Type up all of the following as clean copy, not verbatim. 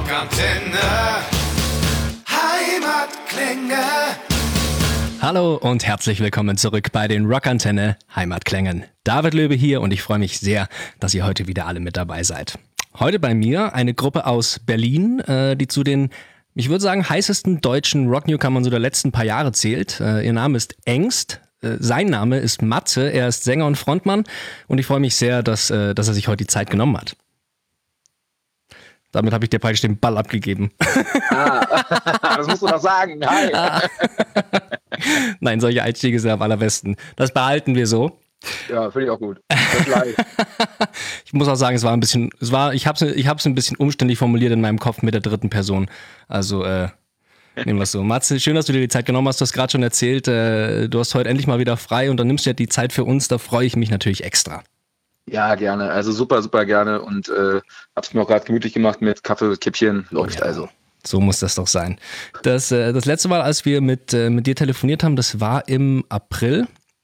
Rockantenne Heimatklänge. Hallo und herzlich willkommen zurück bei den Rockantenne Heimatklängen. David Löbe hier und ich freue mich sehr, dass ihr heute wieder alle mit dabei seid. Heute bei mir eine Gruppe aus Berlin, die zu den, ich würde sagen, heißesten deutschen Rock-Newcomern so der letzten paar Jahre zählt. Ihr Name ist Engst. Sein Name ist Matze, er ist Sänger und Frontmann und ich freue mich sehr, dass er sich heute die Zeit genommen hat. Damit habe ich dir praktisch den Ball abgegeben. Das musst du doch sagen. Hi. Nein, solche Einstiege sind am allerbesten. Das behalten wir so. Ja, finde ich auch gut. Das live. Ich muss auch sagen, ich habe es ein bisschen umständlich formuliert in meinem Kopf mit der dritten Person. Also, nehmen wir es so. Matze, schön, dass du dir die Zeit genommen hast. Du hast gerade schon erzählt, du hast heute endlich mal wieder frei und dann nimmst du ja die Zeit für uns. Da freue ich mich natürlich extra. Ja, gerne. Also super, super gerne und hab's mir auch gerade gemütlich gemacht mit Kaffee, Kippchen. Läuft ja, also. So muss das doch sein. Das letzte Mal, als wir mit dir telefoniert haben, das war im April.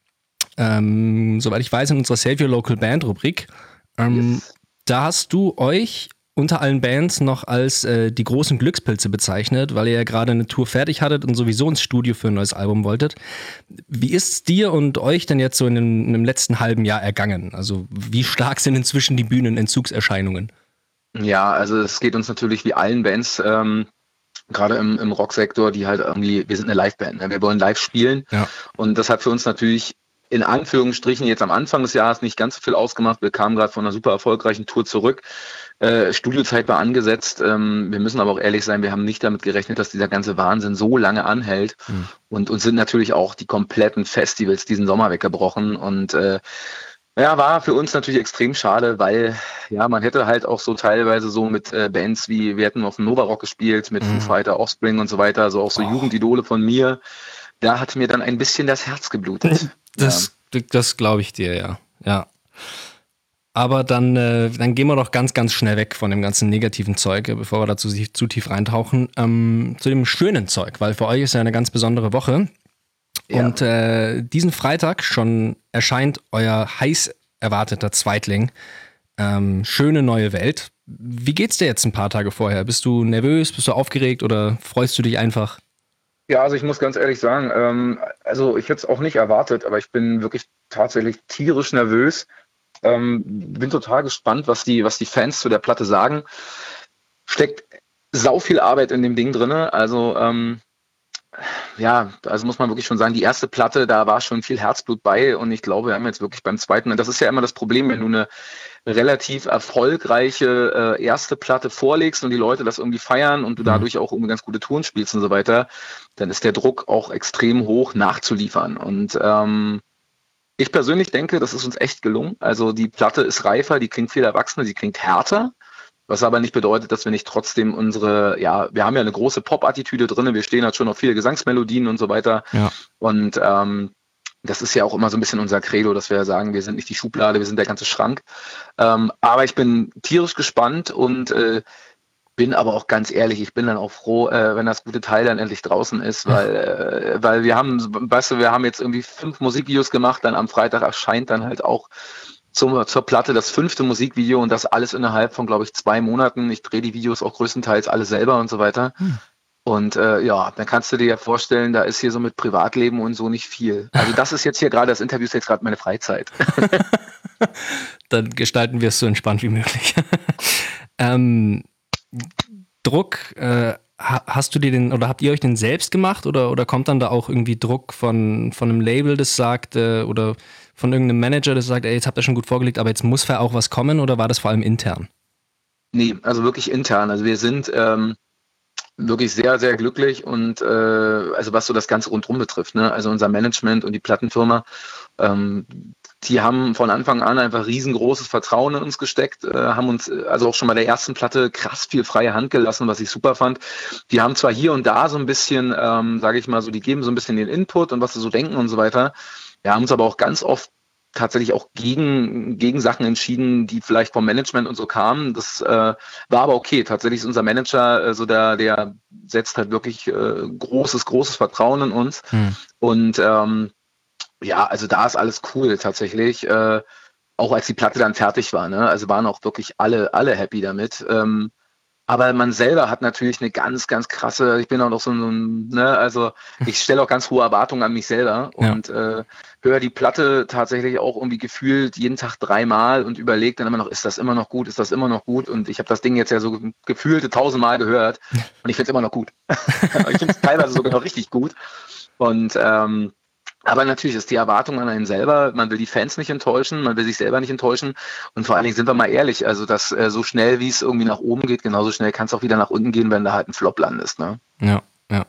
Soweit ich weiß, in unserer Save Your Local Band Rubrik. Yes. Da hast du euch unter allen Bands noch als die großen Glückspilze bezeichnet, weil ihr ja gerade eine Tour fertig hattet und sowieso ins Studio für ein neues Album wolltet. Wie ist es dir und euch denn jetzt so in dem letzten halben Jahr ergangen? Also wie stark sind inzwischen die Bühnenentzugserscheinungen? Ja, also es geht uns natürlich wie allen Bands, gerade im Rocksektor, die halt irgendwie, wir sind eine Liveband, ne? Wir wollen live spielen. Ja. Und das hat für uns natürlich in Anführungsstrichen jetzt am Anfang des Jahres nicht ganz so viel ausgemacht. Wir kamen gerade von einer super erfolgreichen Tour zurück. Studiozeit war angesetzt. Wir müssen aber auch ehrlich sein, wir haben nicht damit gerechnet, dass dieser ganze Wahnsinn so lange anhält. Und uns sind natürlich auch die kompletten Festivals diesen Sommer weggebrochen. Und war für uns natürlich extrem schade, weil ja, man hätte halt auch so teilweise so mit Bands wie, wir hätten auf dem Nova Rock gespielt, mit Foo Fighter, Offspring und so weiter, also auch so Jugendidole von mir. Da hat mir dann ein bisschen das Herz geblutet. Das glaube ich dir, ja. Aber dann gehen wir doch ganz, ganz schnell weg von dem ganzen negativen Zeug, bevor wir dazu zu tief reintauchen, zu dem schönen Zeug, weil für euch ist ja eine ganz besondere Woche. Ja. Und diesen Freitag schon erscheint euer heiß erwarteter Zweitling, Schöne neue Welt. Wie geht's dir jetzt ein paar Tage vorher? Bist du nervös, bist du aufgeregt oder freust du dich einfach? Ja, also ich muss ganz ehrlich sagen, also ich hätte es auch nicht erwartet, aber ich bin wirklich tatsächlich tierisch nervös. Bin total gespannt, was die Fans zu der Platte sagen. Steckt sau viel Arbeit in dem Ding drin. Also also muss man wirklich schon sagen, die erste Platte, da war schon viel Herzblut bei und ich glaube, wir haben jetzt wirklich beim zweiten, und das ist ja immer das Problem, wenn du eine relativ erfolgreiche erste Platte vorlegst und die Leute das irgendwie feiern und du dadurch auch irgendwie ganz gute Touren spielst und so weiter, dann ist der Druck auch extrem hoch nachzuliefern. Und ich persönlich denke, das ist uns echt gelungen. Also die Platte ist reifer, die klingt viel erwachsener, die klingt härter, was aber nicht bedeutet, dass wir nicht trotzdem wir haben ja eine große Pop-Attitüde drin, wir stehen halt schon auf viele Gesangsmelodien und so weiter. Ja. Und das ist ja auch immer so ein bisschen unser Credo, dass wir sagen, wir sind nicht die Schublade, wir sind der ganze Schrank. Aber ich bin tierisch gespannt und bin aber auch ganz ehrlich, ich bin dann auch froh, wenn das gute Teil dann endlich draußen ist, weil wir haben jetzt irgendwie 5 Musikvideos gemacht, dann am Freitag erscheint dann halt auch zur Platte das 5. Musikvideo und das alles innerhalb von, glaube ich, 2 Monaten. Ich drehe die Videos auch größtenteils alle selber und so weiter. Und dann kannst du dir ja vorstellen, da ist hier so mit Privatleben und so nicht viel. Also das ist jetzt hier gerade, das Interview ist jetzt gerade meine Freizeit. Dann gestalten wir es so entspannt wie möglich. Druck, hast du dir habt ihr euch den selbst gemacht oder kommt dann da auch irgendwie Druck von einem Label, das sagt, oder von irgendeinem Manager, das sagt, ey, jetzt habt ihr schon gut vorgelegt, aber jetzt muss auch was kommen, oder war das vor allem intern? Nee, also wirklich intern. Also wir sind wirklich sehr, sehr glücklich und also was so das Ganze rundherum betrifft, ne? Also unser Management und die Plattenfirma, die haben von Anfang an einfach riesengroßes Vertrauen in uns gesteckt, haben uns also auch schon bei der ersten Platte krass viel freie Hand gelassen, was ich super fand. Die haben zwar hier und da so ein bisschen, sage ich mal so, die geben so ein bisschen den Input und was sie so denken und so weiter. Wir haben uns aber auch ganz oft tatsächlich auch gegen Sachen entschieden, die vielleicht vom Management und so kamen. Das war aber okay. Tatsächlich ist unser Manager der setzt halt wirklich großes Vertrauen in uns. Und also da ist alles cool tatsächlich. Auch als die Platte dann fertig war, ne? Also waren auch wirklich alle happy damit. Aber man selber hat natürlich eine ganz, ganz krasse, ich bin auch noch ne, also ich stelle auch ganz hohe Erwartungen an mich selber und höre die Platte tatsächlich auch irgendwie gefühlt jeden Tag 3-mal und überlege dann immer noch, ist das immer noch gut, ist das immer noch gut? Und ich habe das Ding jetzt ja so gefühlte 1000-mal gehört und ich finde es immer noch gut. Ich finde es teilweise sogar noch richtig gut. Und aber natürlich ist die Erwartung an einen selber, man will die Fans nicht enttäuschen, man will sich selber nicht enttäuschen und vor allen Dingen sind wir mal ehrlich, also dass so schnell wie es irgendwie nach oben geht, genauso schnell kann es auch wieder nach unten gehen, wenn da halt ein Flop landest. Ne? Ja.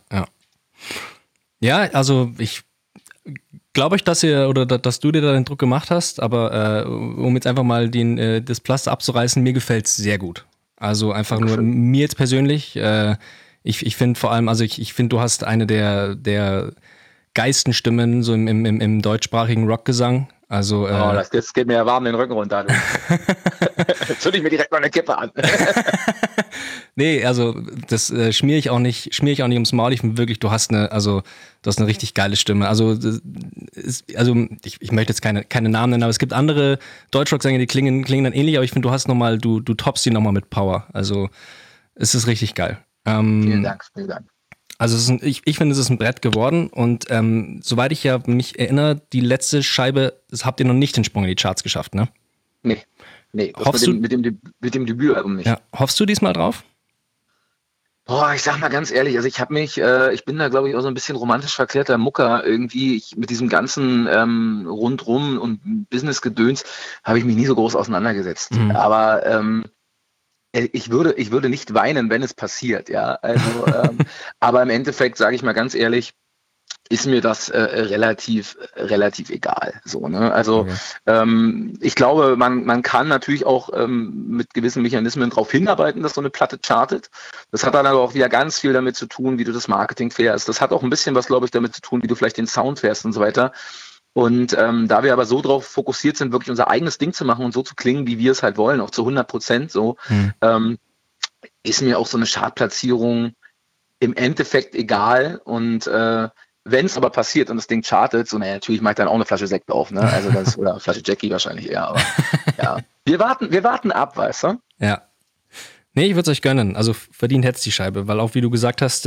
Ja, also ich glaube euch, dass du dir da den Druck gemacht hast, aber um jetzt einfach mal das Pflaster abzureißen, mir gefällt es sehr gut. Also einfach nur mir jetzt persönlich, ich finde vor allem, also ich finde, du hast eine der Geistenstimmen so im deutschsprachigen Rockgesang. Also, das geht mir ja warm den Rücken runter. Jetzt zünd ich mir direkt mal eine Kippe an. Nee, also das schmier ich auch nicht ums Maul. Ich finde wirklich, du hast eine richtig geile Stimme. Also, ich möchte jetzt keine Namen nennen, aber es gibt andere Deutschrock-Sänger, die klingen dann ähnlich, aber ich finde, du toppst die nochmal mit Power. Also, es ist richtig geil. Vielen Dank. Also ich finde, es ist ein Brett geworden und soweit ich ja mich erinnere, die letzte Scheibe, das habt ihr noch nicht den Sprung in die Charts geschafft, ne? Nee, das mit dem Debütalbum nicht. Ja, hoffst du diesmal drauf? Boah, ich sag mal ganz ehrlich, also ich bin da glaube ich auch so ein bisschen romantisch verklärter Mucker irgendwie. Mit diesem ganzen Rundrum und Business-Gedöns habe ich mich nie so groß auseinandergesetzt. Aber ich würde nicht weinen, wenn es passiert, ja. Also, aber im Endeffekt, sage ich mal ganz ehrlich, ist mir das relativ egal. So, ne? Also ich glaube, man kann natürlich auch mit gewissen Mechanismen darauf hinarbeiten, dass so eine Platte chartet. Das hat dann aber auch wieder ganz viel damit zu tun, wie du das Marketing fährst. Das hat auch ein bisschen was, glaube ich, damit zu tun, wie du vielleicht den Sound fährst und so weiter. Und da wir aber so drauf fokussiert sind, wirklich unser eigenes Ding zu machen und so zu klingen, wie wir es halt wollen, auch zu 100% so, ist mir auch so eine Chartplatzierung im Endeffekt egal. Und wenn es aber passiert und das Ding chartet, so, natürlich mache ich dann auch eine Flasche Sekt auf, ne? Also oder eine Flasche Jackie wahrscheinlich eher, aber ja. Wir warten ab, weißt du? Ja. Nee, ich würde es euch gönnen. Also verdient hätt's die Scheibe, weil auch wie du gesagt hast,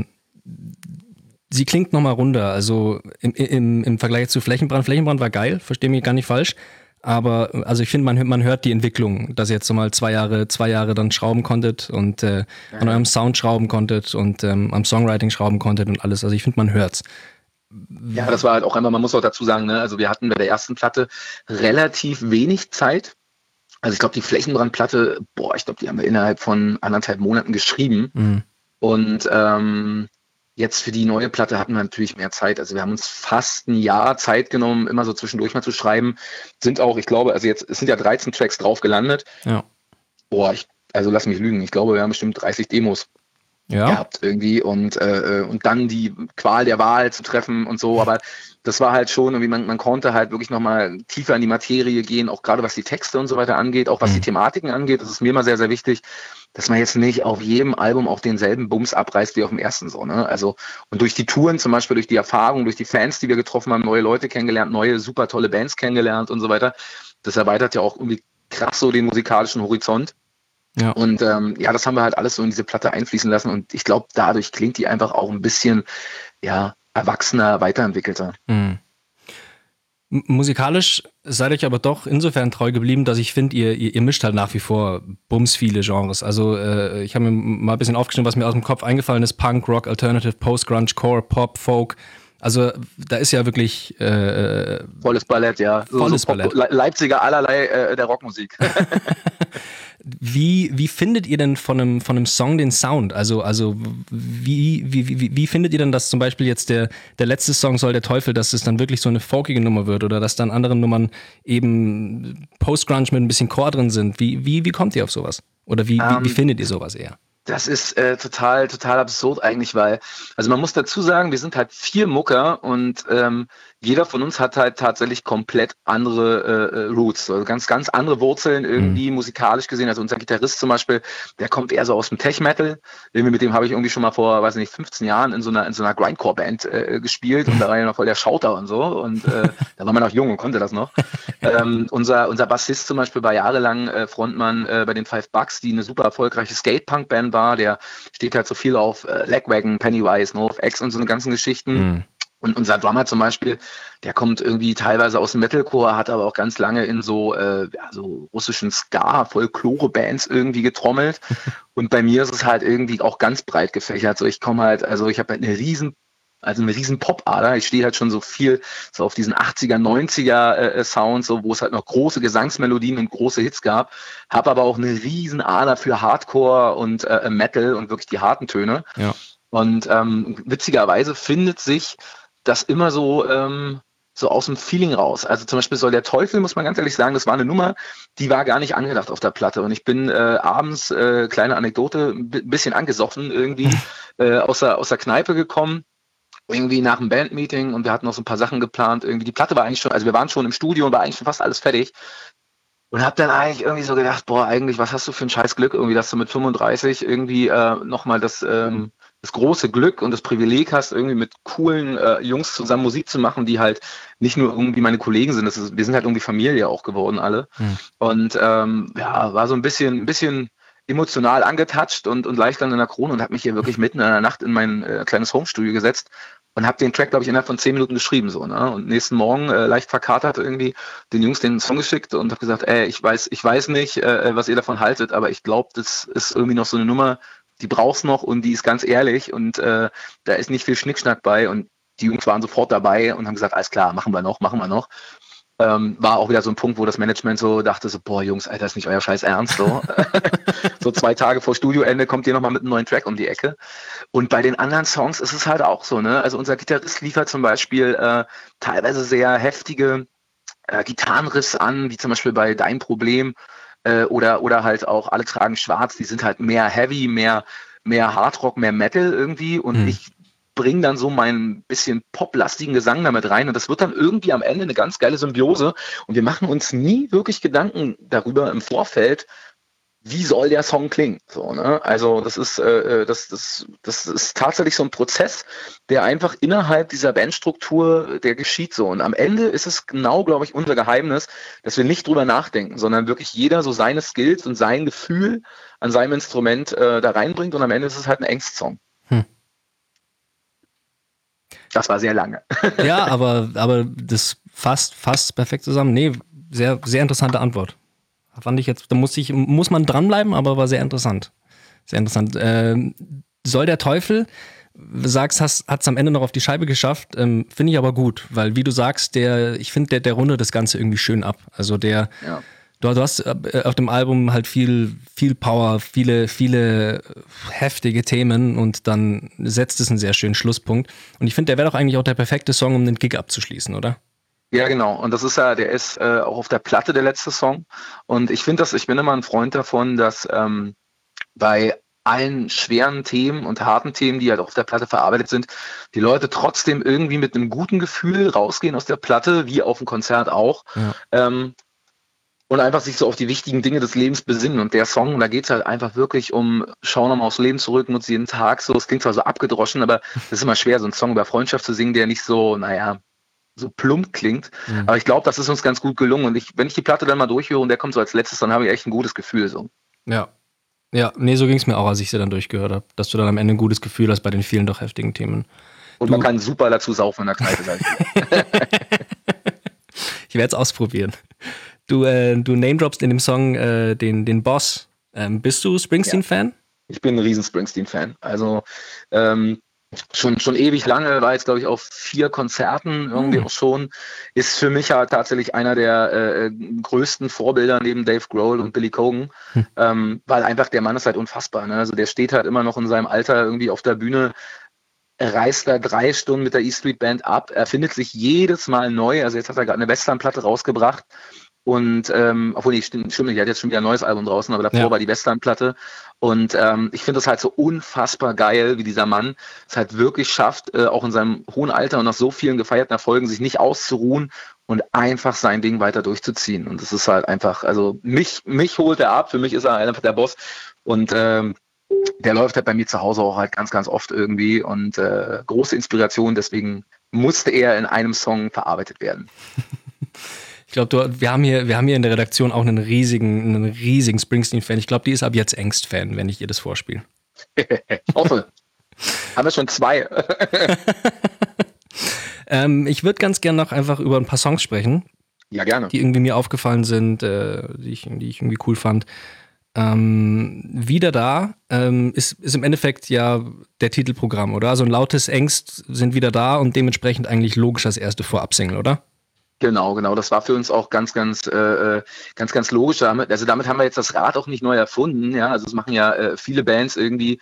sie klingt nochmal runder. Also im Vergleich zu Flächenbrand. Flächenbrand war geil, verstehe mich gar nicht falsch. Aber also ich finde, man hört die Entwicklung, dass ihr jetzt so mal 2 Jahre dann schrauben konntet und an eurem Sound schrauben konntet und am Songwriting schrauben konntet und alles. Also ich finde, man hört's. Ja, das war halt auch einmal, man muss auch dazu sagen, ne, also wir hatten bei der ersten Platte relativ wenig Zeit. Also ich glaube, die Flächenbrandplatte, ich glaube, die haben wir innerhalb von 1,5 Monaten geschrieben. Und jetzt für die neue Platte hatten wir natürlich mehr Zeit. Also wir haben uns fast ein Jahr Zeit genommen, immer so zwischendurch mal zu schreiben. Sind auch, ich glaube, also jetzt, es sind ja 13 Tracks drauf gelandet. Ja. Also lass mich lügen. Ich glaube, wir haben bestimmt 30 Demos gehabt irgendwie und dann die Qual der Wahl zu treffen und so. Aber das war halt schon irgendwie, man konnte halt wirklich nochmal tiefer in die Materie gehen, auch gerade was die Texte und so weiter angeht, auch was die Thematiken angeht. Das ist mir immer sehr, sehr wichtig, dass man jetzt nicht auf jedem Album auch denselben Bums abreißt wie auf dem ersten so, ne? Also, und durch die Touren zum Beispiel, durch die Erfahrung, durch die Fans, die wir getroffen haben, neue Leute kennengelernt, neue super tolle Bands kennengelernt und so weiter. Das erweitert ja auch irgendwie krass so den musikalischen Horizont. Ja. Und das haben wir halt alles so in diese Platte einfließen lassen und ich glaube, dadurch klingt die einfach auch ein bisschen, erwachsener, weiterentwickelter. Musikalisch seid euch aber doch insofern treu geblieben, dass ich finde, ihr mischt halt nach wie vor bums viele Genres. Also ich habe mir mal ein bisschen aufgeschrieben, was mir aus dem Kopf eingefallen ist. Punk, Rock, Alternative, Post-Grunge, Core, Pop, Folk. Also da ist ja wirklich volles Ballett, ja. Volles Ballett. Leipziger allerlei der Rockmusik. Wie findet ihr denn von einem Song den Sound? Also wie findet ihr denn, dass zum Beispiel jetzt der letzte Song Soll der Teufel, dass es dann wirklich so eine folkige Nummer wird oder dass dann andere Nummern eben Post-Grunge mit ein bisschen Core drin sind? Wie kommt ihr auf sowas? Oder wie findet ihr sowas eher? Das ist total absurd eigentlich, weil, also man muss dazu sagen, wir sind halt 4 Mucker und jeder von uns hat halt tatsächlich komplett andere Roots, also ganz, ganz andere Wurzeln irgendwie musikalisch gesehen. Also unser Gitarrist zum Beispiel, der kommt eher so aus dem Tech-Metal. Irgendwie mit dem habe ich irgendwie schon mal vor, weiß nicht, 15 Jahren in so einer Grindcore-Band gespielt und da war ja noch voll der Schauter und so und da war man noch jung und konnte das noch. Unser Bassist zum Beispiel war jahrelang Frontmann bei den Five Bucks, die eine super erfolgreiche Skate-Punk-Band war. Der steht halt so viel auf Lagwagon, Pennywise, NoFX und so eine ganzen Geschichten. Und unser Drummer zum Beispiel, der kommt irgendwie teilweise aus dem Metalcore, hat aber auch ganz lange in so russischen Ska-Folklore-Bands irgendwie getrommelt. Und bei mir ist es halt irgendwie auch ganz breit gefächert. So, ich habe halt eine riesen Pop-Ader. Ich stehe halt schon so viel so auf diesen 80er, 90er Sounds, so, wo es halt noch große Gesangsmelodien und große Hits gab. Habe aber auch eine riesen Ader für Hardcore und Metal und wirklich die harten Töne. Ja. Und witzigerweise findet sich das immer so aus dem Feeling raus. Also zum Beispiel Soll der Teufel, muss man ganz ehrlich sagen, das war eine Nummer, die war gar nicht angedacht auf der Platte. Und ich bin abends, kleine Anekdote, ein bisschen angesoffen irgendwie aus der Kneipe gekommen, irgendwie nach einem Bandmeeting und wir hatten noch so ein paar Sachen geplant. Irgendwie die Platte war eigentlich schon, also wir waren schon im Studio und war eigentlich schon fast alles fertig. Und hab dann eigentlich irgendwie so gedacht, boah, eigentlich, was hast du für ein scheiß Glück, irgendwie, dass du mit 35 irgendwie nochmal das große Glück und das Privileg hast, irgendwie mit coolen Jungs zusammen Musik zu machen, die halt nicht nur irgendwie meine Kollegen sind, wir sind halt irgendwie Familie auch geworden alle. Und war so ein bisschen emotional angetoucht und leicht an der Krone und habe mich hier wirklich mitten in der Nacht in mein kleines Homestudio gesetzt und habe den Track, glaube ich, innerhalb von 10 Minuten geschrieben. So, ne? Und nächsten Morgen leicht verkatert irgendwie den Jungs den Song geschickt und habe gesagt, ich weiß nicht, was ihr davon haltet, aber ich glaube, das ist irgendwie noch so eine Nummer, die brauchst noch und die ist ganz ehrlich und da ist nicht viel Schnickschnack bei und die Jungs waren sofort dabei und haben gesagt, alles klar, machen wir noch. War auch wieder so ein Punkt, wo das Management so dachte, so, boah Jungs, Alter, ist nicht euer Scheiß Ernst, so. So 2 Tage vor Studioende kommt ihr nochmal mit einem neuen Track um die Ecke. Und bei den anderen Songs ist es halt auch so, ne? Also unser Gitarrist liefert zum Beispiel teilweise sehr heftige Gitarrenriffs an, wie zum Beispiel bei Dein Problem oder halt auch Alle tragen schwarz, die sind halt mehr Heavy, mehr Hardrock, mehr Metal irgendwie und ich bringe dann so meinen bisschen poplastigen Gesang damit rein und das wird dann irgendwie am Ende eine ganz geile Symbiose und wir machen uns nie wirklich Gedanken darüber im Vorfeld, wie soll der Song klingen? So, ne? Also das ist tatsächlich so ein Prozess, der einfach innerhalb dieser Bandstruktur, der geschieht so. Und am Ende ist es genau, glaube ich, unser Geheimnis, dass wir nicht drüber nachdenken, sondern wirklich jeder so seine Skills und sein Gefühl an seinem Instrument da reinbringt und am Ende ist es halt ein Angstsong. Das war sehr lange. Ja, aber das fasst perfekt zusammen. Nee, sehr, sehr interessante Antwort. Fand ich jetzt, da muss man dranbleiben, aber war sehr interessant. Sehr interessant. Soll der Teufel, sagst, hat es am Ende noch auf die Scheibe geschafft, finde ich aber gut, weil wie du sagst, ich finde, der rundet das Ganze irgendwie schön ab. Also du hast auf dem Album halt viel Power, viele heftige Themen und dann setzt es einen sehr schönen Schlusspunkt. Und ich finde, der wäre doch eigentlich auch der perfekte Song, um den Gig abzuschließen, oder? Ja, genau. Und das ist der ist auch auf der Platte der letzte Song. Und ich bin immer ein Freund davon, dass bei allen schweren Themen und harten Themen, die halt auf der Platte verarbeitet sind, die Leute trotzdem irgendwie mit einem guten Gefühl rausgehen aus der Platte, wie auf dem Konzert auch. Ja. Und einfach sich so auf die wichtigen Dinge des Lebens besinnen. Und der Song, da geht es halt einfach wirklich um, schau nochmal aufs Leben zurück, nutze jeden Tag so. Es klingt zwar so abgedroschen, aber das ist immer schwer, so einen Song über Freundschaft zu singen, der nicht so, so plump klingt. Aber ich glaube, das ist uns ganz gut gelungen. Und wenn ich die Platte dann mal durchhöre und der kommt so als letztes, dann habe ich echt ein gutes Gefühl. So. Ja. Ja, nee, so ging es mir auch, als ich sie dann durchgehört habe. Dass du dann am Ende ein gutes Gefühl hast bei den vielen doch heftigen Themen. Und man kann super dazu saufen in der Kneipe. Ich werde es ausprobieren. Du name-droppst in dem Song den Boss. Bist du Springsteen-Fan? Ja. Ich bin ein riesen Springsteen-Fan. Also schon ewig lange, war jetzt glaube ich auf 4 Konzerten irgendwie auch schon, ist für mich ja tatsächlich einer der größten Vorbilder neben Dave Grohl und Billy Corgan, weil einfach der Mann ist halt unfassbar, ne? Also der steht halt immer noch in seinem Alter irgendwie auf der Bühne, reist da 3 Stunden mit der E Street Band ab, er findet sich jedes Mal neu, also jetzt hat er gerade eine Westernplatte rausgebracht, Und obwohl, nee, stimmt nicht, die hat jetzt schon wieder ein neues Album draußen, aber davor war die Western-Platte. Und ich finde das halt so unfassbar geil, wie dieser Mann es halt wirklich schafft, auch in seinem hohen Alter und nach so vielen gefeierten Erfolgen, sich nicht auszuruhen und einfach sein Ding weiter durchzuziehen. Und das ist halt einfach, also mich holt er ab, für mich ist er einfach der Boss. Und der läuft halt bei mir zu Hause auch halt ganz, ganz oft irgendwie. Und große Inspiration, deswegen musste er in einem Song verarbeitet werden. Ich glaube, wir haben hier in der Redaktion auch einen riesigen Springsteen-Fan. Ich glaube, die ist ab jetzt Ängst-Fan, wenn ich ihr das vorspiele. Ich hoffe. Haben wir schon 2. Ich würde ganz gerne noch einfach über ein paar Songs sprechen. Ja, gerne. Die irgendwie mir aufgefallen sind, die ich irgendwie cool fand. Wieder da ist im Endeffekt ja der Titelprogramm, oder? Also ein lautes Ängst sind wieder da und dementsprechend eigentlich logisch als erste Vorab-Single, oder? Genau. Das war für uns auch ganz logisch. Also damit haben wir jetzt das Rad auch nicht neu erfunden. Ja, also es machen ja viele Bands irgendwie,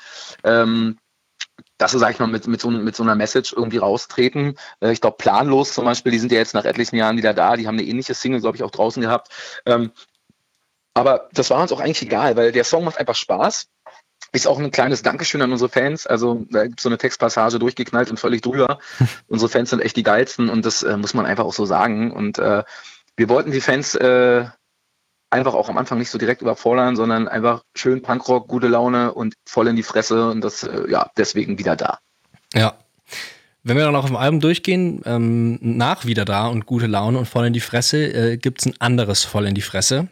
dass sie, sag ich mal, mit so einer Message irgendwie raustreten. Ich glaube, Planlos zum Beispiel, die sind ja jetzt nach etlichen Jahren wieder da. Die haben eine ähnliche Single, glaube ich, auch draußen gehabt. Aber das war uns auch eigentlich egal, weil der Song macht einfach Spaß. Ist auch ein kleines Dankeschön an unsere Fans. Also da gibt es so eine Textpassage durchgeknallt und völlig drüber. Unsere Fans sind echt die geilsten und das muss man einfach auch so sagen. Und wir wollten die Fans einfach auch am Anfang nicht so direkt überfordern, sondern einfach schön Punkrock, gute Laune und voll in die Fresse und das, deswegen wieder da. Ja. Wenn wir dann auch auf dem Album durchgehen, nach wieder da und gute Laune und voll in die Fresse, gibt es ein anderes voll in die Fresse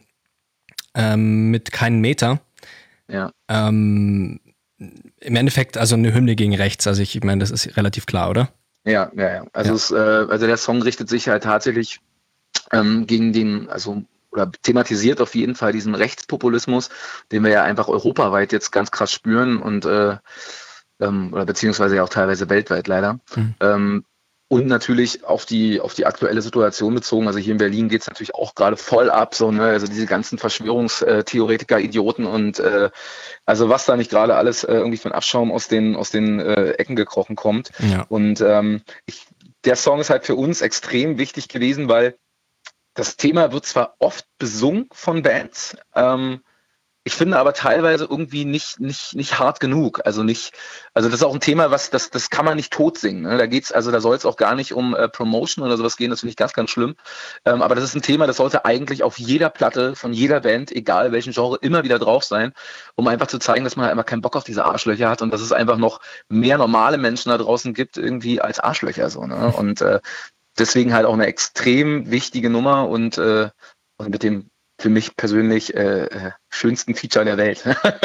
mit keinen Meter. Ja. Im Endeffekt also eine Hymne gegen rechts, also ich meine, das ist relativ klar, oder? Ja. Also der Song richtet sich halt tatsächlich gegen den, oder thematisiert auf jeden Fall diesen Rechtspopulismus, den wir ja einfach europaweit jetzt ganz krass spüren und oder beziehungsweise ja auch teilweise weltweit leider. Und natürlich auf die aktuelle Situation bezogen. Also hier in Berlin geht es natürlich auch gerade voll ab, so, ne? Also diese ganzen Verschwörungstheoretiker, Idioten und also was da nicht gerade alles irgendwie von Abschaum aus den Ecken gekrochen kommt. Ja. Und der Song ist halt für uns extrem wichtig gewesen, weil das Thema wird zwar oft besungen von Bands, ich finde aber teilweise irgendwie nicht hart genug. Also das ist auch ein Thema, das kann man nicht tot singen. Ne? Da soll es auch gar nicht um Promotion oder sowas gehen, das finde ich ganz, ganz schlimm. Aber das ist ein Thema, das sollte eigentlich auf jeder Platte von jeder Band, egal welchen Genre, immer wieder drauf sein, um einfach zu zeigen, dass man halt einfach keinen Bock auf diese Arschlöcher hat und dass es einfach noch mehr normale Menschen da draußen gibt, irgendwie als Arschlöcher so. Ne? Und deswegen halt auch eine extrem wichtige Nummer und mit dem für mich persönlich schönsten Feature der Welt.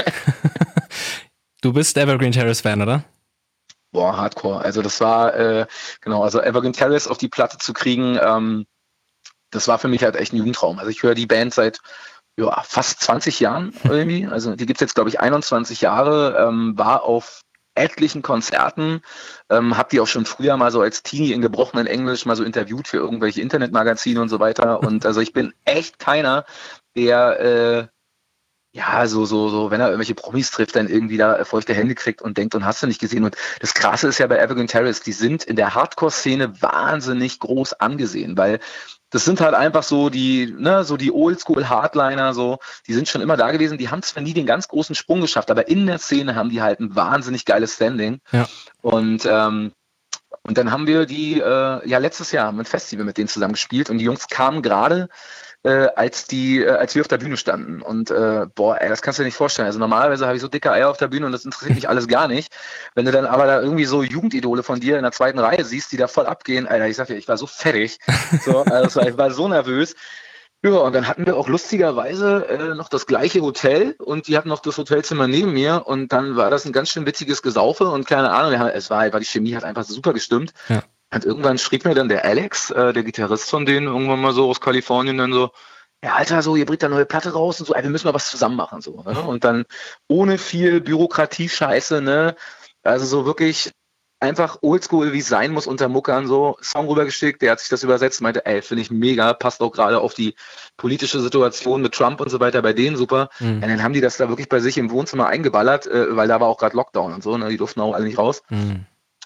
Du bist Evergreen Terrace Fan, oder? Boah, Hardcore. Also das war, also Evergreen Terrace auf die Platte zu kriegen, das war für mich halt echt ein Jugendtraum. Also ich höre die Band seit fast 20 Jahren irgendwie. Also die gibt's jetzt, glaube ich, 21 Jahre, war auf etlichen Konzerten, habe die auch schon früher mal so als Teenie in gebrochenen Englisch mal so interviewt für irgendwelche Internetmagazine und so weiter. Und also ich bin echt keiner, der so, wenn er irgendwelche Promis trifft, dann irgendwie da feuchte Hände kriegt und denkt, und hast du nicht gesehen. Und das Krasse ist ja bei Evergreen Terrace, die sind in der Hardcore-Szene wahnsinnig groß angesehen, weil das sind halt einfach so die Oldschool-Hardliner, so, die sind schon immer da gewesen, die haben zwar nie den ganz großen Sprung geschafft, aber in der Szene haben die halt ein wahnsinnig geiles Standing. Ja. Und dann haben wir die, letztes Jahr mit Festival mit denen zusammen gespielt und die Jungs kamen gerade, als wir auf der Bühne standen. Und das kannst du dir nicht vorstellen. Also normalerweise habe ich so dicke Eier auf der Bühne und das interessiert mich alles gar nicht. Wenn du dann aber da irgendwie so Jugendidole von dir in der zweiten Reihe siehst, die da voll abgehen, Alter, ich sag dir, ich war so fertig. So, ich war so nervös. Ja, und dann hatten wir auch lustigerweise noch das gleiche Hotel und die hatten noch das Hotelzimmer neben mir und dann war das ein ganz schön witziges Gesaufe und keine Ahnung, die Chemie hat einfach super gestimmt. Ja. Und irgendwann schrieb mir dann der Alex, der Gitarrist von denen, irgendwann mal so aus Kalifornien, dann so, ja Alter, so, ihr bringt da neue Platte raus und so, wir müssen mal was zusammen machen, so, ne? Und dann ohne viel Bürokratie-Scheiße, ne, also so wirklich einfach oldschool, wie es sein muss, unter Muckern, so, Song rübergeschickt, der hat sich das übersetzt, meinte, finde ich mega, passt auch gerade auf die politische Situation mit Trump und so weiter bei denen super. Und dann haben die das da wirklich bei sich im Wohnzimmer eingeballert, weil da war auch gerade Lockdown und so, ne, die durften auch alle nicht raus.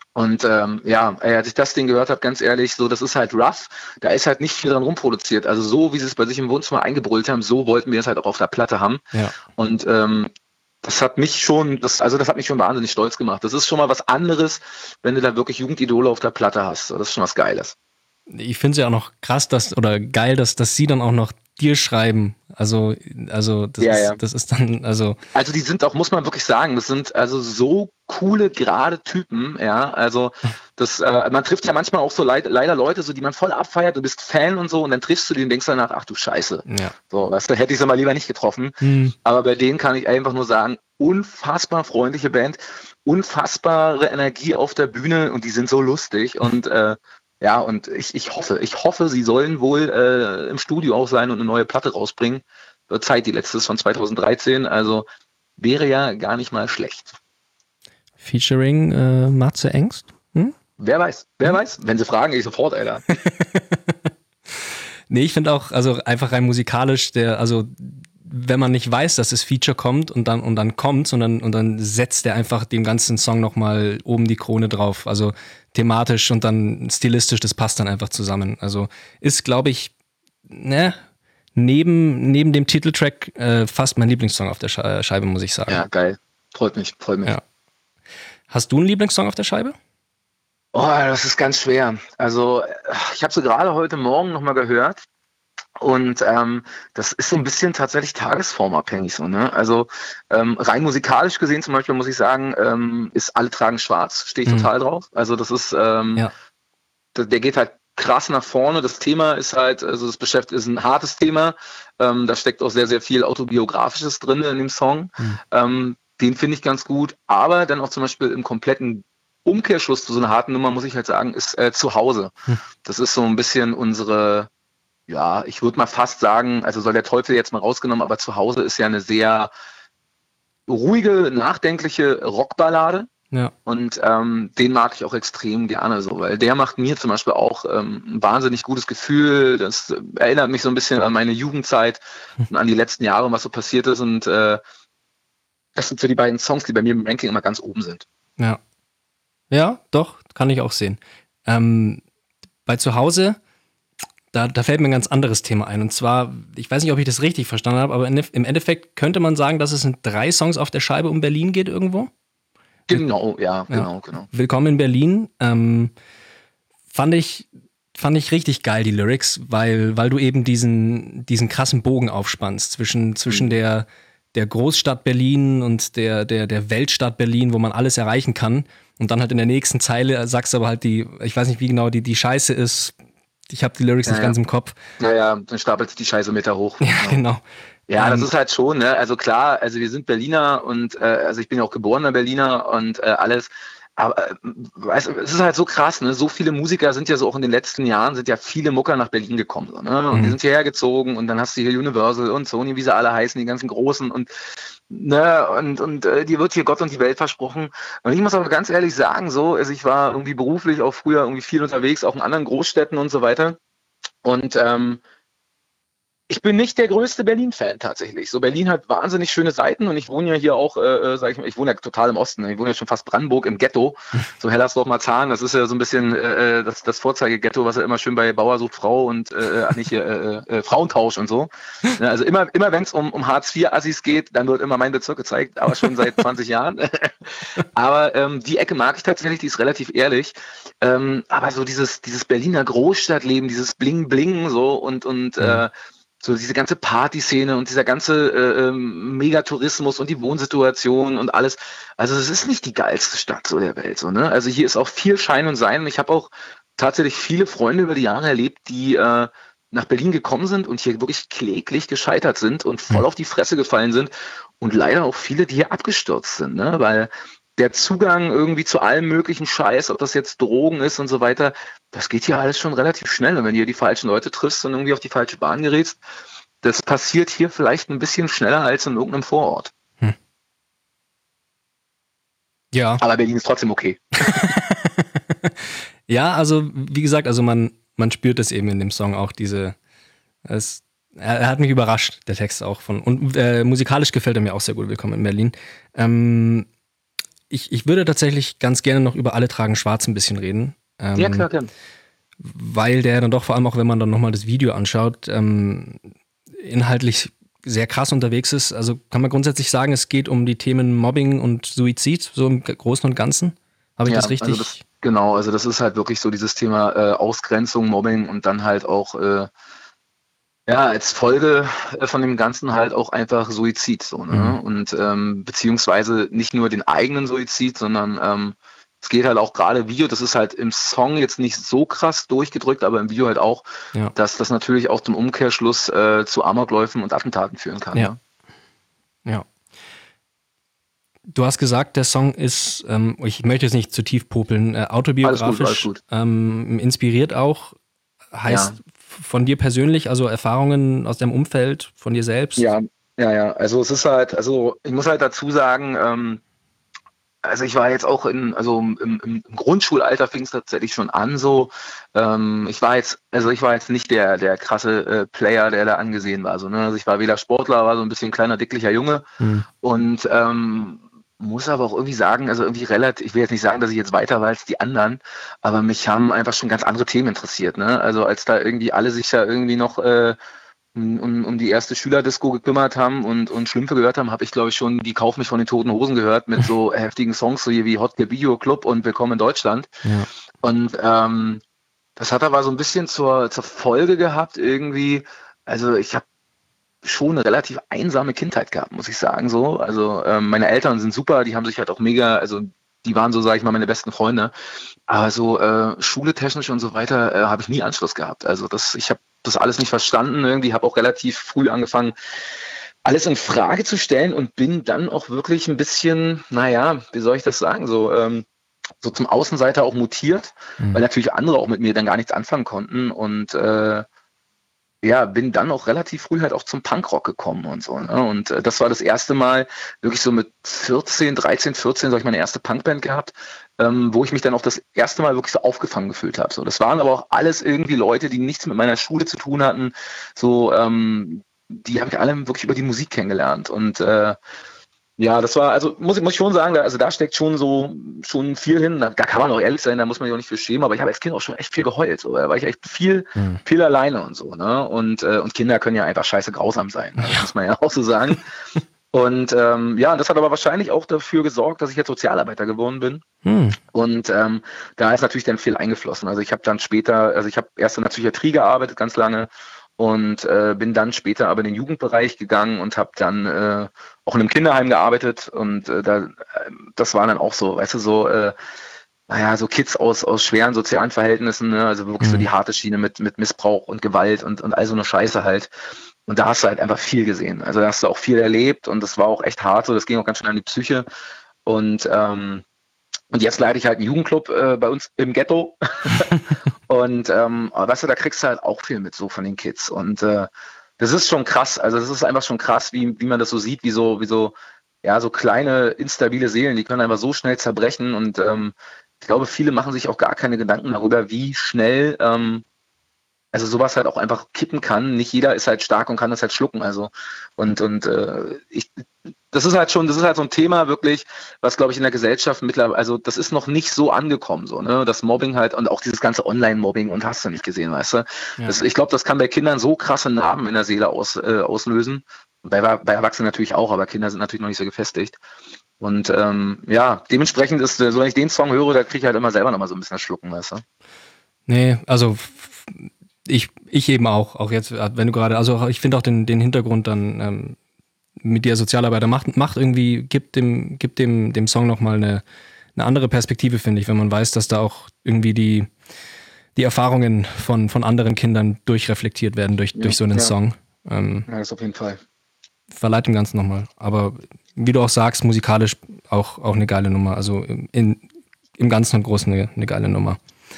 Und ja, als ich das Ding gehört habe, ganz ehrlich, so, das ist halt rough. Da ist halt nicht viel dran rumproduziert. Also so, wie sie es bei sich im Wohnzimmer eingebrüllt haben, so wollten wir es halt auch auf der Platte haben. Ja. Und das hat mich schon, das hat mich schon wahnsinnig stolz gemacht. Das ist schon mal was anderes, wenn du da wirklich Jugendidole auf der Platte hast. Das ist schon was Geiles. Ich finde es ja auch noch krass, oder geil, dass sie dann auch noch dir schreiben. Also das ist dann, also. Also die sind auch, muss man wirklich sagen, das sind also so coole, gerade Typen, ja. Also das, man trifft ja manchmal auch so leider Leute, so die man voll abfeiert, du bist Fan und so, und dann triffst du die und denkst danach, ach du Scheiße. Ja. So, weißt du, hätte ich sie mal lieber nicht getroffen. Aber bei denen kann ich einfach nur sagen, unfassbar freundliche Band, unfassbare Energie auf der Bühne, und die sind so lustig. Und ja, und ich hoffe, sie sollen wohl im Studio auch sein und eine neue Platte rausbringen. Wird Zeit, die letzte ist von 2013, also wäre ja gar nicht mal schlecht. Featuring Matze Engst? Wer weiß, wenn sie fragen, ich sofort, Alter. Nee, ich finde auch, also einfach rein musikalisch, wenn man nicht weiß, dass das Feature kommt und dann kommt's und dann setzt er einfach dem ganzen Song nochmal oben die Krone drauf. Also thematisch und dann stilistisch, das passt dann einfach zusammen. Also ist, glaube ich, neben dem Titeltrack fast mein Lieblingssong auf der Scheibe, muss ich sagen. Ja, geil. Freut mich. Ja. Hast du einen Lieblingssong auf der Scheibe? Oh, das ist ganz schwer. Also ich habe sie gerade heute Morgen nochmal gehört. Und das ist so ein bisschen tatsächlich tagesformabhängig so, ne? Also rein musikalisch gesehen zum Beispiel muss ich sagen, ist Alle tragen schwarz, stehe ich total drauf. Also das ist, der geht halt krass nach vorne. Das Thema ist halt, also ist ein hartes Thema. Da steckt auch sehr, sehr viel Autobiografisches drin in dem Song. Den finde ich ganz gut. Aber dann auch zum Beispiel im kompletten Umkehrschluss zu so einer harten Nummer, muss ich halt sagen, ist Zuhause. Das ist so ein bisschen unsere, ja, ich würde mal fast sagen, also soll der Teufel jetzt mal rausgenommen, aber Zuhause ist ja eine sehr ruhige, nachdenkliche Rockballade. Ja. Und den mag ich auch extrem gerne so, weil der macht mir zum Beispiel auch ein wahnsinnig gutes Gefühl. Das erinnert mich so ein bisschen an meine Jugendzeit und an die letzten Jahre, was so passiert ist. Und das sind so die beiden Songs, die bei mir im Ranking immer ganz oben sind. Ja. Ja, doch, kann ich auch sehen. Bei Zuhause, da fällt mir ein ganz anderes Thema ein. Und zwar, ich weiß nicht, ob ich das richtig verstanden habe, aber im Endeffekt könnte man sagen, dass es in 3 Songs auf der Scheibe um Berlin geht irgendwo? Genau, genau. Willkommen in Berlin. Fand ich richtig geil, die Lyrics, weil du eben diesen krassen Bogen aufspannst zwischen der Großstadt Berlin und der Weltstadt Berlin, wo man alles erreichen kann. Und dann halt in der nächsten Zeile sagst du aber halt ich weiß nicht, wie genau die Scheiße ist. Ich habe die Lyrics nicht ganz im Kopf. Ja, dann stapelt sich die Scheiße Meter hoch. Ja, genau. Ja, das ist halt schon, ne? Also klar, also wir sind Berliner und also ich bin ja auch geborener Berliner und alles. Aber weißt du, es ist halt so krass, ne? So viele Musiker sind ja so auch in den letzten Jahren, sind ja viele Mucker nach Berlin gekommen. So, ne? Und die sind hierher gezogen und dann hast du hier Universal und Sony, wie sie alle heißen, die ganzen Großen und dir wird hier Gott und die Welt versprochen. Und ich muss aber ganz ehrlich sagen, so, also ich war irgendwie beruflich auch früher irgendwie viel unterwegs, auch in anderen Großstädten und so weiter. Und ich bin nicht der größte Berlin-Fan tatsächlich. So, Berlin hat wahnsinnig schöne Seiten und ich wohne ja hier auch, sag ich mal, ich wohne ja total im Osten. Ich wohne ja schon fast Brandenburg im Ghetto, so Hellersdorf-Marzahn. Das ist ja so ein bisschen das Vorzeigeghetto, was ja immer schön bei Bauer sucht Frau und Frauentausch und so. Ja, also immer wenn es um Hartz-IV-Assis geht, dann wird immer mein Bezirk gezeigt, aber schon seit 20 Jahren. Aber die Ecke mag ich tatsächlich, die ist relativ ehrlich. Aber so dieses Berliner Großstadtleben, dieses Bling-Bling so und so diese ganze Partyszene und dieser ganze Megatourismus und die Wohnsituation und alles. Also es ist nicht die geilste Stadt so der Welt. So, ne? Also hier ist auch viel Schein und Sein. Und ich habe auch tatsächlich viele Freunde über die Jahre erlebt, die nach Berlin gekommen sind und hier wirklich kläglich gescheitert sind und voll auf die Fresse gefallen sind. Und leider auch viele, die hier abgestürzt sind, ne? Weil der Zugang irgendwie zu allem möglichen Scheiß, ob das jetzt Drogen ist und so weiter, das geht hier alles schon relativ schnell. Und wenn du hier die falschen Leute triffst und irgendwie auf die falsche Bahn gerätst, das passiert hier vielleicht ein bisschen schneller als in irgendeinem Vorort. Ja. Aber Berlin ist trotzdem okay. Ja, also wie gesagt, also man spürt das eben in dem Song auch er hat mich überrascht, der Text auch und musikalisch gefällt er mir auch sehr gut, Willkommen in Berlin. ich würde tatsächlich ganz gerne noch über Alle tragen schwarz ein bisschen reden. Ja, klar, klar. Weil der dann doch, vor allem auch wenn man dann nochmal das Video anschaut, inhaltlich sehr krass unterwegs ist. Also kann man grundsätzlich sagen, es geht um die Themen Mobbing und Suizid, so im Großen und Ganzen. Habe ich das richtig? Also genau, also das ist halt wirklich so dieses Thema Ausgrenzung, Mobbing und dann halt auch als Folge von dem Ganzen halt auch einfach Suizid so, ne? Und beziehungsweise nicht nur den eigenen Suizid, sondern es geht halt auch gerade Video, das ist halt im Song jetzt nicht so krass durchgedrückt, aber im Video halt auch, dass das natürlich auch zum Umkehrschluss zu Amokläufen und Attentaten führen kann. Ja. Ja. Du hast gesagt, der Song ist, ich möchte jetzt nicht zu tief popeln, autobiografisch, alles gut. Inspiriert auch, heißt von dir persönlich, also Erfahrungen aus deinem Umfeld, von dir selbst? Ja. Also es ist halt, ich muss halt dazu sagen, also ich war jetzt auch im Grundschulalter fing es tatsächlich schon an so. Ich war jetzt nicht der krasse Player, der da angesehen war. So, ne? Also ich war weder Sportler, war so ein bisschen kleiner, dicklicher Junge und muss aber auch irgendwie sagen, also irgendwie relativ, ich will jetzt nicht sagen, dass ich jetzt weiter war als die anderen, aber mich haben einfach schon ganz andere Themen interessiert. Ne? Also als da irgendwie alle sich ja irgendwie noch um die erste Schülerdisco gekümmert haben und Schlümpfe gehört haben, habe ich, glaube ich, schon die Kauf mich von den Toten Hosen gehört mit so heftigen Songs, so wie Hot Girl Video Club und Willkommen in Deutschland. Ja. Und das hat aber so ein bisschen zur Folge gehabt irgendwie, also ich habe schon eine relativ einsame Kindheit gehabt, muss ich sagen. So. Also meine Eltern sind super, die haben sich halt auch mega, also die waren so, sage ich mal, meine besten Freunde. Aber so Schule technisch und so weiter habe ich nie Anschluss gehabt. Also ich habe das alles nicht verstanden. Irgendwie habe auch relativ früh angefangen, alles in Frage zu stellen und bin dann auch wirklich ein bisschen, wie soll ich das sagen, so zum Außenseiter auch mutiert, weil natürlich andere auch mit mir dann gar nichts anfangen konnten und bin dann auch relativ früh halt auch zum Punkrock gekommen und so. Ne? Und das war das erste Mal, wirklich so mit 13, 14, so habe ich meine erste Punkband gehabt, wo ich mich dann auch das erste Mal wirklich so aufgefangen gefühlt habe. So, das waren aber auch alles irgendwie Leute, die nichts mit meiner Schule zu tun hatten. So, die habe ich alle wirklich über die Musik kennengelernt. Und das war, also muss ich schon sagen, da steckt schon viel hin. Da kann man auch ehrlich sein, da muss man sich auch nicht für schämen, aber ich habe als Kind auch schon echt viel geheult. So, da war ich echt viel alleine und so. Ne? Und Kinder können ja einfach scheiße grausam sein. Ne? Das muss man ja auch so sagen. Und das hat aber wahrscheinlich auch dafür gesorgt, dass ich jetzt Sozialarbeiter geworden bin. Und da ist natürlich dann viel eingeflossen. Also ich habe dann später, ich habe erst in der Psychiatrie gearbeitet, ganz lange. Und bin dann später aber in den Jugendbereich gegangen und habe dann auch in einem Kinderheim gearbeitet. Und das war dann auch so, weißt du, so Kids aus schweren sozialen Verhältnissen, ne? Also wirklich so die harte Schiene mit Missbrauch und Gewalt und all so eine Scheiße halt. Und da hast du halt einfach viel gesehen. Also da hast du auch viel erlebt und das war auch echt hart so. Das ging auch ganz schön an die Psyche. Und jetzt leite ich halt einen Jugendclub bei uns im Ghetto. Und weißt du, da kriegst du halt auch viel mit so von den Kids. Und das ist schon krass. Also das ist einfach schon krass, wie man das so sieht, wie so kleine, instabile Seelen, die können einfach so schnell zerbrechen. Und ich glaube, viele machen sich auch gar keine Gedanken darüber, wie schnell sowas halt auch einfach kippen kann. Nicht jeder ist halt stark und kann das halt schlucken. Also das ist halt so ein Thema wirklich, was, glaube ich, in der Gesellschaft mittlerweile, also das ist noch nicht so angekommen, so, ne, das Mobbing halt und auch dieses ganze Online-Mobbing und hast du nicht gesehen, weißt du. Ja. Ich glaube, das kann bei Kindern so krasse Narben in der Seele auslösen. Bei Erwachsenen natürlich auch, aber Kinder sind natürlich noch nicht so gefestigt. Und dementsprechend ist, so wenn ich den Song höre, da kriege ich halt immer selber noch mal so ein bisschen das Schlucken, weißt du. Nee, also ich eben auch jetzt, wenn du gerade, also ich finde auch den Hintergrund dann mit der Sozialarbeiter macht irgendwie, gibt dem Song nochmal eine andere Perspektive, finde ich, wenn man weiß, dass da auch irgendwie die Erfahrungen von anderen Kindern durchreflektiert werden durch so einen Song. Das auf jeden Fall. Verleiht dem Ganzen nochmal. Aber wie du auch sagst, musikalisch auch eine geile Nummer. Also im Ganzen und Großen eine geile Nummer.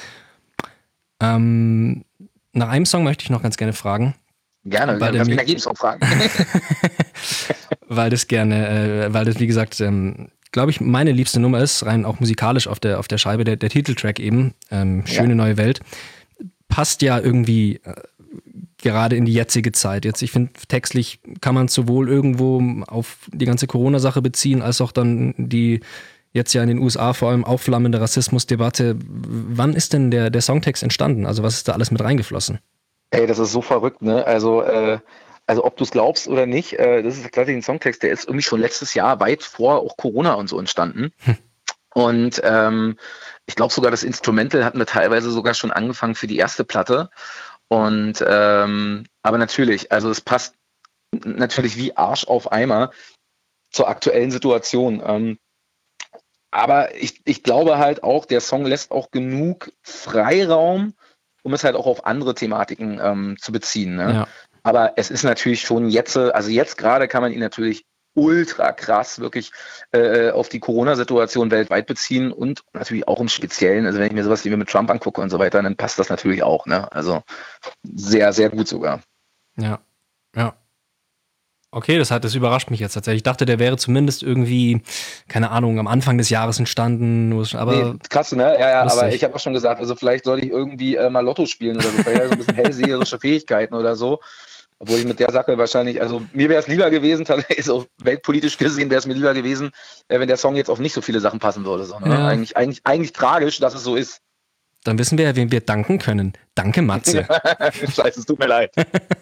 Nach einem Song möchte ich noch ganz gerne fragen. Gerne, wir können nach jedem Song fragen. weil das, wie gesagt, glaube ich, meine liebste Nummer ist, rein auch musikalisch auf der Scheibe, der Titeltrack eben, Schöne neue Welt, passt ja irgendwie gerade in die jetzige Zeit. Jetzt, ich finde, textlich kann man sowohl irgendwo auf die ganze Corona-Sache beziehen, als auch dann die Jetzt ja in den USA vor allem aufflammende Rassismusdebatte. Wann ist denn der Songtext entstanden? Also was ist da alles mit reingeflossen? Ey, das ist so verrückt, ne? Also ob du es glaubst oder nicht, das ist tatsächlich ein Songtext, der ist irgendwie schon letztes Jahr, weit vor auch Corona und so entstanden. Und ich glaube sogar, das Instrumental hatten wir teilweise sogar schon angefangen für die erste Platte. Und aber natürlich, also es passt natürlich wie Arsch auf Eimer zur aktuellen Situation. Aber ich glaube halt auch, der Song lässt auch genug Freiraum, um es halt auch auf andere Thematiken zu beziehen. Ne? Ja. Aber es ist natürlich schon jetzt, also jetzt gerade kann man ihn natürlich ultra krass wirklich auf die Corona-Situation weltweit beziehen und natürlich auch im Speziellen. Also wenn ich mir sowas wie mit Trump angucke und so weiter, dann passt das natürlich auch. Ne? Also sehr, sehr gut sogar. Ja, ja. Okay, das überrascht mich jetzt tatsächlich. Ich dachte, der wäre zumindest irgendwie, keine Ahnung, am Anfang des Jahres entstanden. Aber nee, krass, ne? Ja, lustig. aber ich habe auch schon gesagt, also vielleicht sollte ich irgendwie mal Lotto spielen oder so, vielleicht so ein bisschen hellseherische Fähigkeiten oder so. Obwohl ich mit der Sache wahrscheinlich, also mir wäre es lieber gewesen, tatsächlich so weltpolitisch gesehen wäre es mir lieber gewesen, wenn der Song jetzt auf nicht so viele Sachen passen würde. So, ne? Ja. Eigentlich tragisch, dass es so ist. Dann wissen wir ja, wem wir danken können. Danke, Matze. Scheiße, es tut mir leid.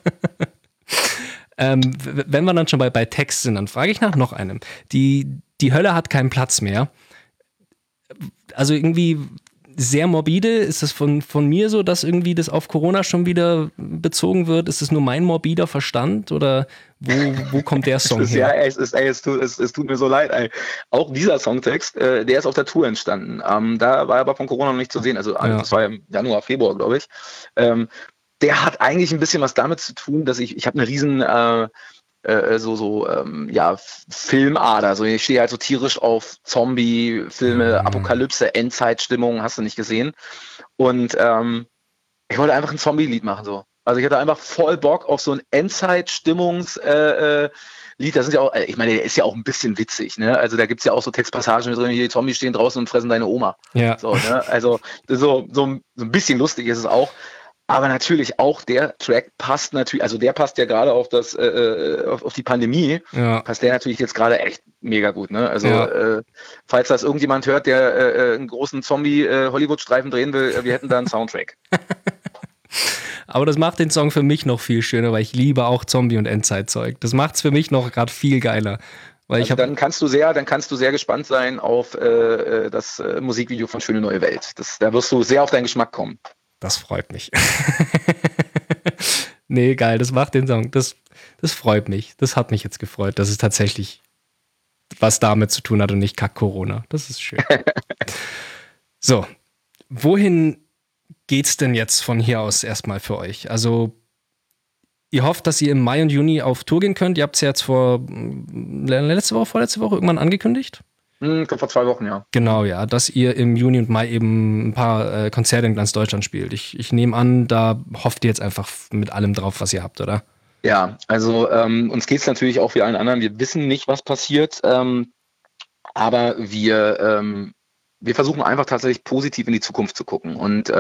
Wenn wir dann schon bei Text sind, dann frage ich nach noch einem. Die Hölle hat keinen Platz mehr. Also irgendwie sehr morbide. Ist das von mir so, dass irgendwie das auf Corona schon wieder bezogen wird? Ist es nur mein morbider Verstand oder wo kommt der Song her? Ja, es tut mir so leid. Ey. Auch dieser Songtext, der ist auf der Tour entstanden. Da war aber von Corona noch nicht zu sehen. Also das war im Januar, Februar, glaube ich. Der hat eigentlich ein bisschen was damit zu tun, dass ich habe eine riesen Filmader. So, ich stehe halt so tierisch auf Zombie-Filme, Apokalypse, Endzeitstimmung, hast du nicht gesehen. Und ich wollte einfach ein Zombie-Lied machen. So. Also ich hatte einfach voll Bock auf so ein Endzeit-Stimmungs- Lied, das sind ja auch, ich meine, der ist ja auch ein bisschen witzig, ne? Also da gibt es ja auch so Textpassagen drin, hier die Zombies stehen draußen und fressen deine Oma. Ja. So, ne? Also so ein bisschen lustig ist es auch. Aber natürlich auch der Track passt natürlich, also der passt ja gerade auf auf die Pandemie, passt der natürlich jetzt gerade echt mega gut, ne? Also falls das irgendjemand hört, der einen großen Zombie-Hollywood-Streifen drehen will, wir hätten da einen Soundtrack. Aber das macht den Song für mich noch viel schöner, weil ich liebe auch Zombie- und Endzeitzeug. Das macht es für mich noch gerade viel geiler. Weil also dann kannst du sehr gespannt sein auf das Musikvideo von Schöne Neue Welt. Da wirst du sehr auf deinen Geschmack kommen. Das freut mich. Nee, geil, das macht den Song. Das freut mich. Das hat mich jetzt gefreut, dass es tatsächlich was damit zu tun hat und nicht Kack-Corona. Das ist schön. So, wohin geht's denn jetzt von hier aus erstmal für euch? Also, ihr hofft, dass ihr im Mai und Juni auf Tour gehen könnt. Ihr habt es ja jetzt vorletzte Woche irgendwann angekündigt? Vor 2 Wochen, ja. Genau, ja, dass ihr im Juni und Mai eben ein paar Konzerte in ganz Deutschland spielt. Ich nehme an, da hofft ihr jetzt einfach mit allem drauf, was ihr habt, oder? Ja, also uns geht es natürlich auch wie allen anderen. Wir wissen nicht, was passiert, aber wir versuchen einfach tatsächlich positiv in die Zukunft zu gucken. Und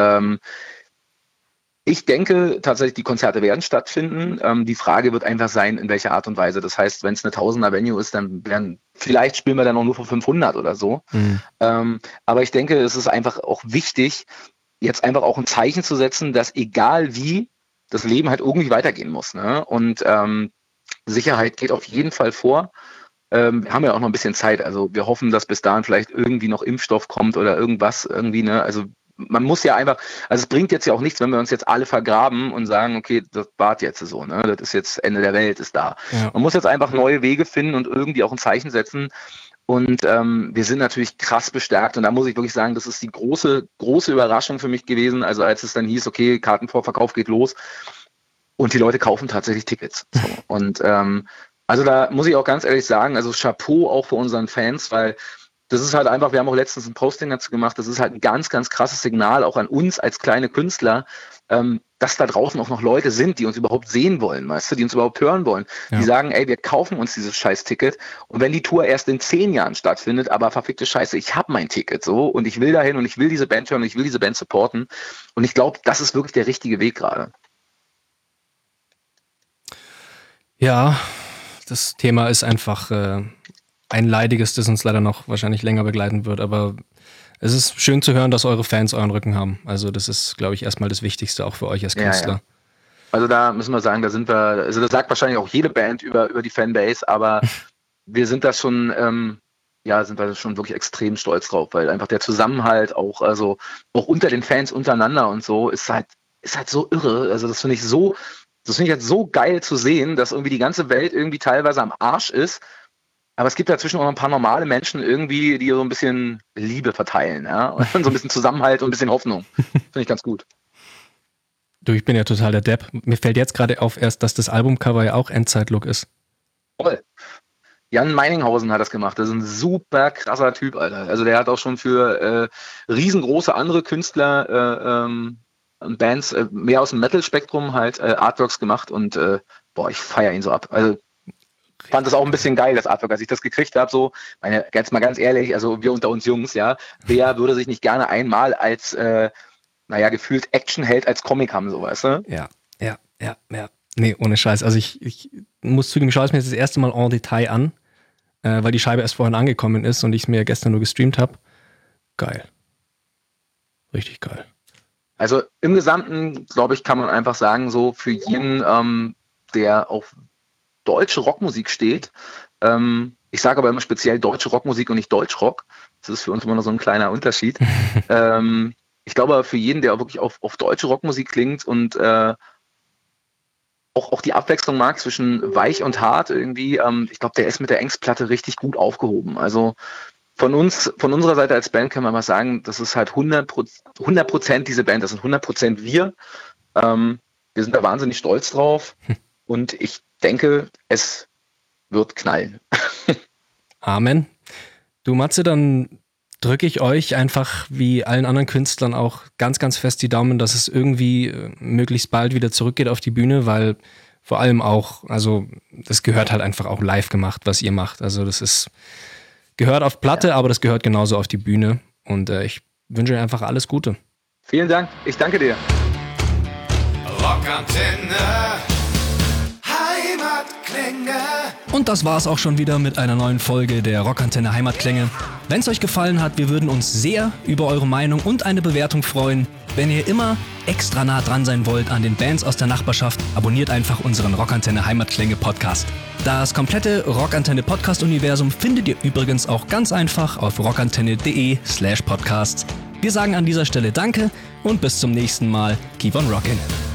ich denke tatsächlich, die Konzerte werden stattfinden. Die Frage wird einfach sein, in welcher Art und Weise. Das heißt, wenn es eine 1000er-Venue ist, dann vielleicht spielen wir dann auch nur für 500 oder so. Aber ich denke, es ist einfach auch wichtig, jetzt einfach auch ein Zeichen zu setzen, dass egal wie, das Leben halt irgendwie weitergehen muss. Ne? Und Sicherheit geht auf jeden Fall vor. Wir haben ja auch noch ein bisschen Zeit. Also wir hoffen, dass bis dahin vielleicht irgendwie noch Impfstoff kommt oder irgendwas irgendwie. Ne? Also man muss ja einfach, also es bringt jetzt ja auch nichts, wenn wir uns jetzt alle vergraben und sagen, okay, das war jetzt so, ne? Das ist jetzt Ende der Welt, ist da. Ja. Man muss jetzt einfach neue Wege finden und irgendwie auch ein Zeichen setzen. Und wir sind natürlich krass bestärkt. Und da muss ich wirklich sagen, das ist die große Überraschung für mich gewesen. Also als es dann hieß, okay, Kartenvorverkauf geht los und die Leute kaufen tatsächlich Tickets. So. Und also da muss ich auch ganz ehrlich sagen, also Chapeau auch für unseren Fans, weil das ist halt einfach, wir haben auch letztens ein Posting dazu gemacht, das ist halt ein ganz, ganz krasses Signal auch an uns als kleine Künstler, dass da draußen auch noch Leute sind, die uns überhaupt sehen wollen, weißt du, die uns überhaupt hören wollen. Ja. Die sagen, ey, wir kaufen uns dieses Scheiß-Ticket und wenn die Tour erst in 10 Jahren stattfindet, aber verfickte Scheiße, ich habe mein Ticket so und ich will dahin und ich will diese Band hören und ich will diese Band supporten und ich glaube, das ist wirklich der richtige Weg gerade. Ja, das Thema ist einfach ein leidiges, das uns leider noch wahrscheinlich länger begleiten wird. Aber es ist schön zu hören, dass eure Fans euren Rücken haben. Also das ist, glaube ich, erstmal das Wichtigste auch für euch als Künstler. Ja. Also da müssen wir sagen, das sagt wahrscheinlich auch jede Band über die Fanbase, aber wir sind da schon, sind da schon wirklich extrem stolz drauf, weil einfach der Zusammenhalt auch unter den Fans untereinander und so ist halt so irre. Also das finde ich halt so geil zu sehen, dass irgendwie die ganze Welt irgendwie teilweise am Arsch ist. Aber es gibt dazwischen auch noch ein paar normale Menschen irgendwie, die so ein bisschen Liebe verteilen, ja, und so ein bisschen Zusammenhalt und ein bisschen Hoffnung. Finde ich ganz gut. Du, ich bin ja total der Depp. Mir fällt jetzt gerade auf erst, dass das Albumcover ja auch Endzeit-Look ist. Toll. Jan Meininghausen hat das gemacht. Das ist ein super krasser Typ, Alter. Also der hat auch schon für riesengroße andere Künstler und Bands mehr aus dem Metal-Spektrum halt Artworks gemacht und ich feiere ihn so ab. Also fand das auch ein bisschen geil, das Artwork, als ich das gekriegt habe. So, jetzt mal ganz ehrlich, also wir unter uns Jungs, ja, wer würde sich nicht gerne einmal als, gefühlt Actionheld als Comic haben, so, weißt du? Ja. Nee, ohne Scheiß. Also ich muss zugeben, ich schaue es mir jetzt das erste Mal en Detail an, weil die Scheibe erst vorhin angekommen ist und ich es mir gestern nur gestreamt habe. Geil. Richtig geil. Also im Gesamten, glaube ich, kann man einfach sagen, so für jeden, der auf deutsche Rockmusik steht, ich sage aber immer speziell deutsche Rockmusik und nicht Deutschrock. Das ist für uns immer noch so ein kleiner Unterschied. Ich glaube, für jeden, der wirklich auf deutsche Rockmusik klingt und auch die Abwechslung mag zwischen weich und hart irgendwie, ich glaube, der ist mit der Ängstplatte richtig gut aufgehoben. Also von unserer Seite als Band können wir mal sagen, das ist halt 100% diese Band, das sind 100% wir. Wir sind da wahnsinnig stolz drauf und ich denke, es wird knallen. Amen. Du Matze, dann drücke ich euch einfach wie allen anderen Künstlern auch ganz, ganz fest die Daumen, dass es irgendwie möglichst bald wieder zurückgeht auf die Bühne, weil vor allem auch, also das gehört halt einfach auch live gemacht, was ihr macht. Also das gehört auf Platte, aber das gehört genauso auf die Bühne und ich wünsche euch einfach alles Gute. Vielen Dank, ich danke dir. Rockantenne Heimatklänge. Und das war's auch schon wieder mit einer neuen Folge der Rockantenne Heimatklänge. Wenn es euch gefallen hat, wir würden uns sehr über eure Meinung und eine Bewertung freuen. Wenn ihr immer extra nah dran sein wollt an den Bands aus der Nachbarschaft, abonniert einfach unseren Rockantenne Heimatklänge Podcast. Das komplette Rockantenne Podcast-Universum findet ihr übrigens auch ganz einfach auf rockantenne.de/podcasts. Wir sagen an dieser Stelle Danke und bis zum nächsten Mal. Keep on rockin'.